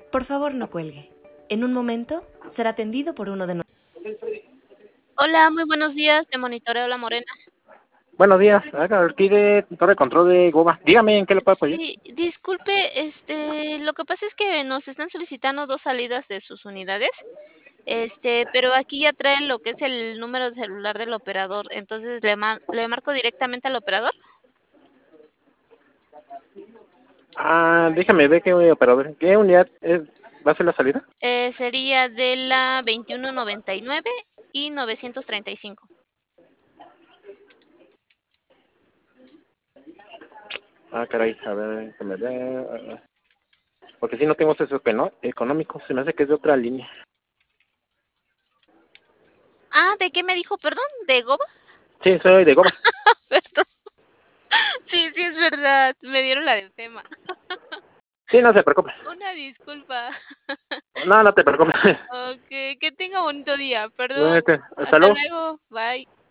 Por favor, no cuelgue. En un momento será atendido por uno de nosotros. Hola, muy buenos días, te monitoreo La Morena. Buenos días, aquí de Torre de Control de Goba. Dígame en qué le puedo apoyar. Sí, disculpe, lo que pasa es que nos están solicitando 2 salidas de sus unidades, pero aquí ya traen lo que es el número de celular del operador, entonces, ¿le marco directamente al operador? Déjame ver qué operador. ¿Qué unidad va a ser la salida? Sería de la 2199 y 935. Caray, a ver, que me ve. Porque si no tengo eso económico, se me hace que es de otra línea. ¿De qué me dijo, perdón? ¿De Goba? Sí, soy de Goba. Perdón. Sí, es verdad, me dieron la del tema. Sí, no se preocupe. Una disculpa. No, no te preocupes. Okey, que tenga bonito día, perdón. Hasta Hasta luego. luego, bye.